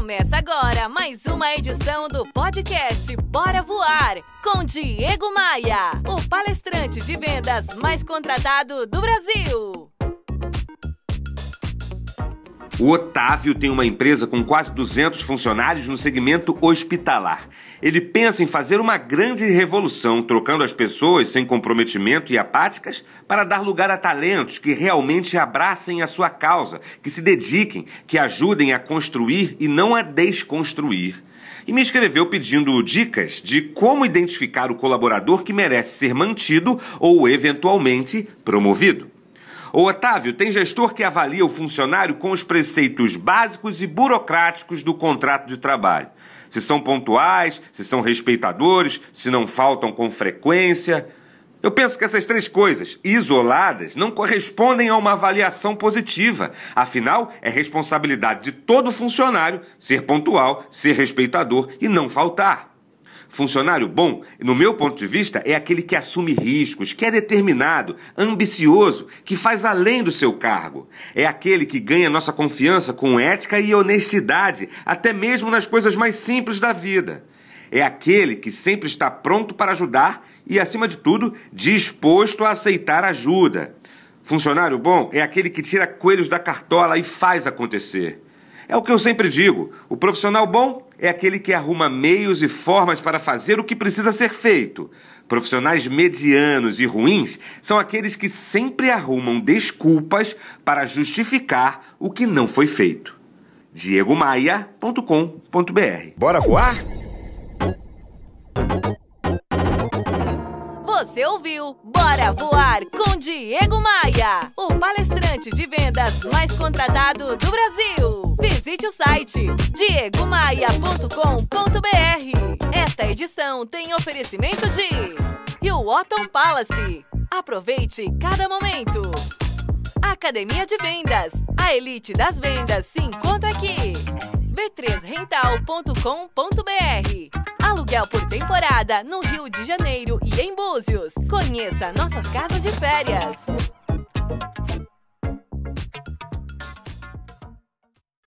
Começa agora mais uma edição do podcast Bora Voar, com Diego Maia, o palestrante de vendas mais contratado do Brasil. O Otávio tem uma empresa com quase 200 funcionários no segmento hospitalar. Ele pensa em fazer uma grande revolução, trocando as pessoas sem comprometimento e apáticas para dar lugar a talentos que realmente abracem a sua causa, que se dediquem, que ajudem a construir e não a desconstruir. E me escreveu pedindo dicas de como identificar o colaborador que merece ser mantido ou, eventualmente, promovido. O Otávio tem gestor que avalia o funcionário com os preceitos básicos e burocráticos do contrato de trabalho. Se são pontuais, se são respeitadores, se não faltam com frequência. Eu penso que essas três coisas, isoladas, não correspondem a uma avaliação positiva. Afinal, é responsabilidade de todo funcionário ser pontual, ser respeitador e não faltar. Funcionário bom, no meu ponto de vista, é aquele que assume riscos, que é determinado, ambicioso, que faz além do seu cargo. É aquele que ganha nossa confiança com ética e honestidade, até mesmo nas coisas mais simples da vida. É aquele que sempre está pronto para ajudar e, acima de tudo, disposto a aceitar ajuda. Funcionário bom é aquele que tira coelhos da cartola e faz acontecer. É o que eu sempre digo, o profissional bom é aquele que arruma meios e formas para fazer o que precisa ser feito. Profissionais medianos e ruins são aqueles que sempre arrumam desculpas para justificar o que não foi feito. diegomaia.com.br. Bora voar? Você ouviu Bora Voar com Diego Maia, o palestrante de vendas mais contratado do Brasil. Visite o site diegomaia.com.br. Esta edição tem oferecimento de Hilton Palace. Aproveite cada momento. Academia de Vendas. A elite das vendas se encontra aqui. b3rental.com.br. Aluguel por temporada no Rio de Janeiro e em Búzios. Conheça nossas casas de férias.